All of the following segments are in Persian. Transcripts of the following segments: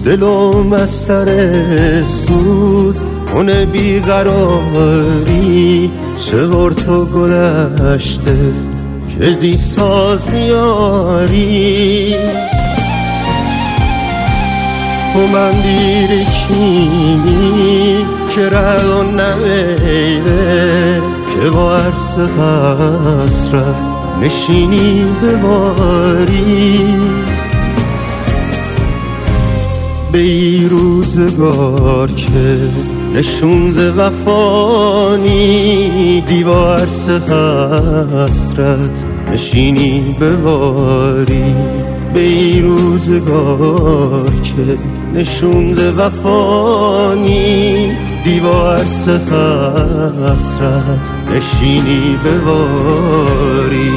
دلم از سر سوز اون بیقراری چور تو گلشته که دی ساز نیاری تو من دیر کینی که رد نمیره که با عرص حسرت نشینی بباری به ای روزگار که نشون ز وفانی دیوار عرص حسرت نشینی بباری به ای روزگار که نشون ز وفانی دیوار عرص حسرت نشینی بباری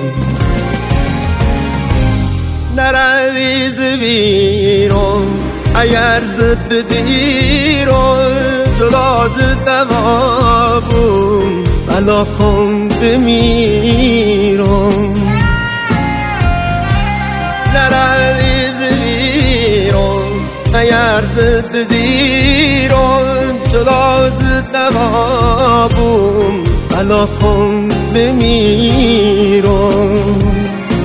نردی ز ویران اگر زد بدیران جدا ز دوابون بلا کن بمیران نردی ز ویران اگر زد بدیران جدا ز دوابون بلا کن بمیران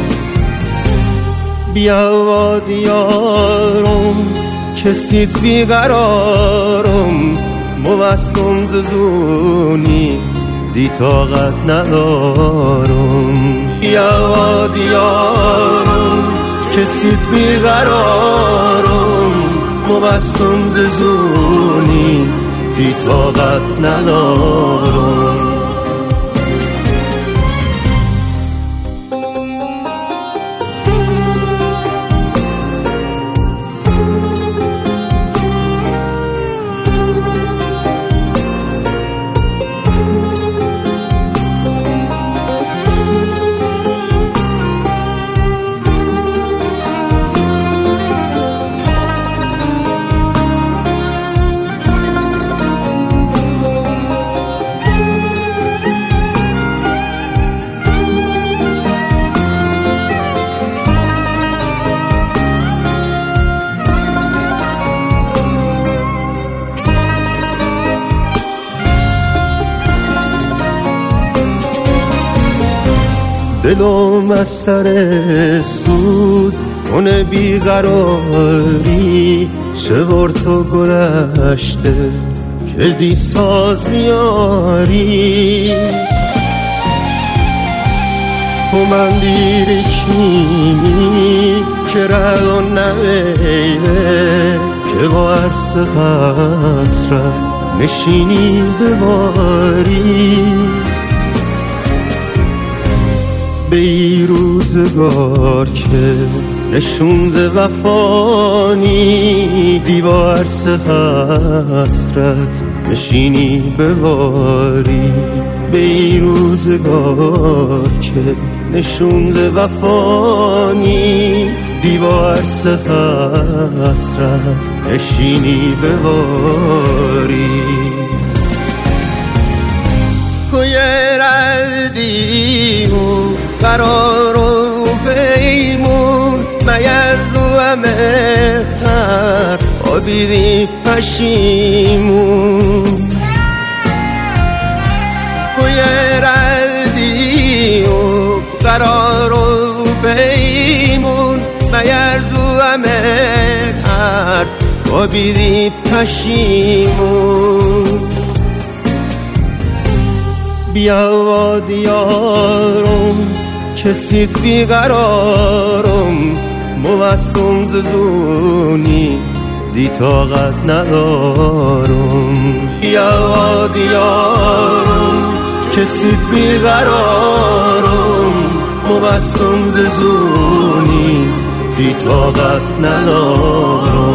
بیا و دیارم کسیت بیقرارم موستم ززونی دی طاقت ندارم بیا و دیارم کسیت بیقرارم موستم ززونی دی طاقت ندارم دلم از سر سوز اون بیقراری چور تو گلشته که دی ساز نیاری تو من دیر کینی که رد نمیره که با عرص حسرت نشینی بباری به ای روزگار که نشون ز وفانی دیوار عرص حسرت نشینی بباری به ای روزگار که نشون ز وفانی دیوار عرص حسرت نشینی بباری کوی ردیمون قرار و پیمون مگر زو مهتر آبیدی پشیمون کوی ردی و قرار و پیمون مگر زو مهتر آبیدی پشیمون بیا و دیارم کسیت بیقرارم موستم ززونی دی طاقت ندارم بیا و دیارم کسیت بیقرارم موستم ززونی دی طاقت ندارم